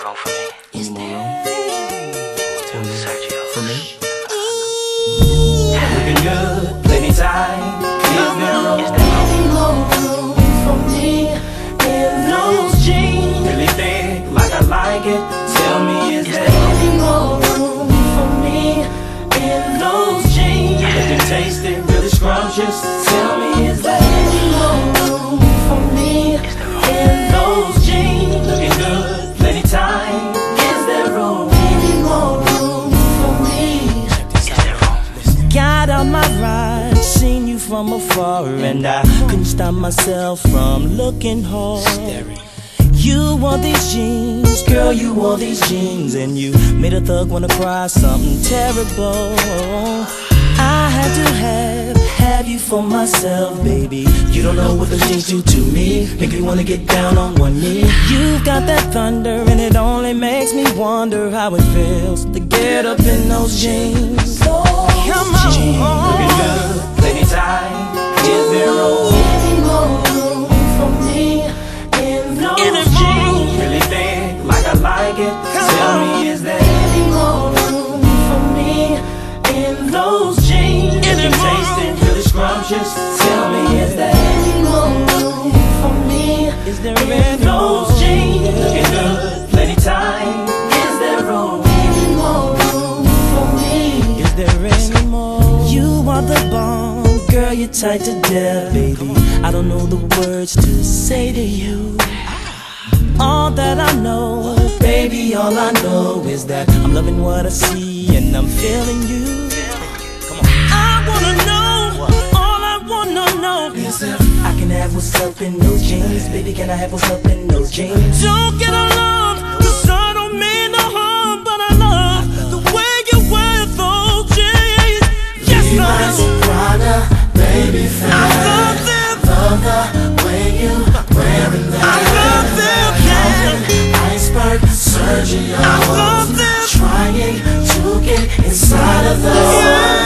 room for me? Any more room? Tell Sergio. For me? Looking good, plenty time. Is there Is more room for me in those jeans? Really thick, like I like it. Tell me, is there any more room for me in those jeans? Looking tasty, really scrumptious. Tell me, is there any more room for me in those jeans? Looking good, plenty time. Is there room? Any more room for me? Got out my ride, seen you from afar, and I couldn't stop myself from looking hard. You wore these jeans, girl, you wore these jeans, and you made a thug wanna cry something terrible. I had to have you for myself, baby. You don't know what those jeans do to me. Make me wanna get down on one knee. You've got that thunder, and it only makes me wonder how it feels to get up in those jeans. Come on, Looking good, plenty time. Is there any more room for me in those jeans? Really thick, like I like it. Tell me, is there any more room for me in those jeans? Looking tasty, really scrumptious. Tell me, is there any more room for me is there in any those more? jeans? Looking good, plenty time. Is there room? Any more room for me? Is there any more? You are the bomb, girl, you're tight to death, baby. I don't know the words to say to you. All that I know, baby, all I know is that I'm loving what I see and I'm feeling you. I wanna know, all I wanna know is if I can have what's up in those jeans. Baby, can I have what's up in those jeans? Don't get along, 'cause I don't mean no harm, but I love the way you wear those jeans. Yes, I do. Prada, baby, I love them. love the way you wearing them. I love them, yeah. Iceberg, Sergio, I love them. trying to get inside of the Yeah,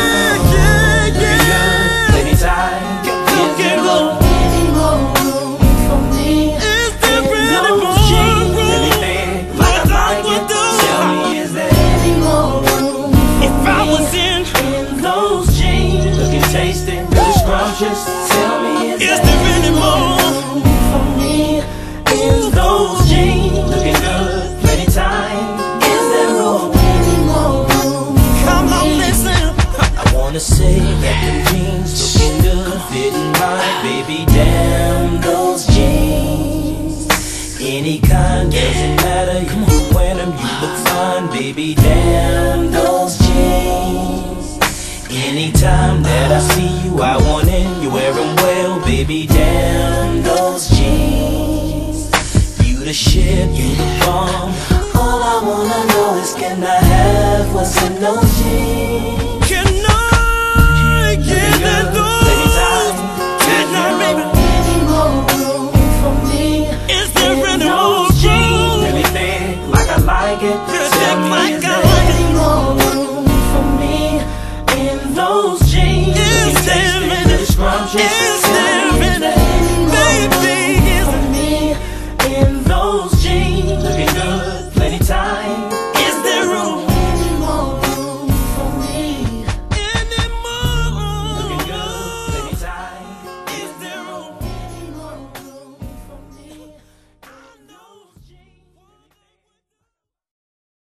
yeah, plenty time. Don't get low. Any more room for me? Is there really more Really room? thick, like I like it. Tell me, is there any more room for If I was in those jeans? Looking tasty, really scrumptious. Tell me, Is there any more? room for me in those jeans? Looking good, plenty time. Is there room? Any more room? Come on, listen. I wanna say that the jeans looking good, fitting right, baby. Damn those jeans. Any kind doesn't matter. You can wear them, you look fine, baby. Damn those jeans. Anytime that I see you, I want in. You wear them well, baby. Damn those jeans. You the shit, you the bomb. All I wanna know is, can I have what's in those jeans? Can I get in those? Can I, baby? Any more room for me? Is there any more Those jeans, room? really thick, like I like it.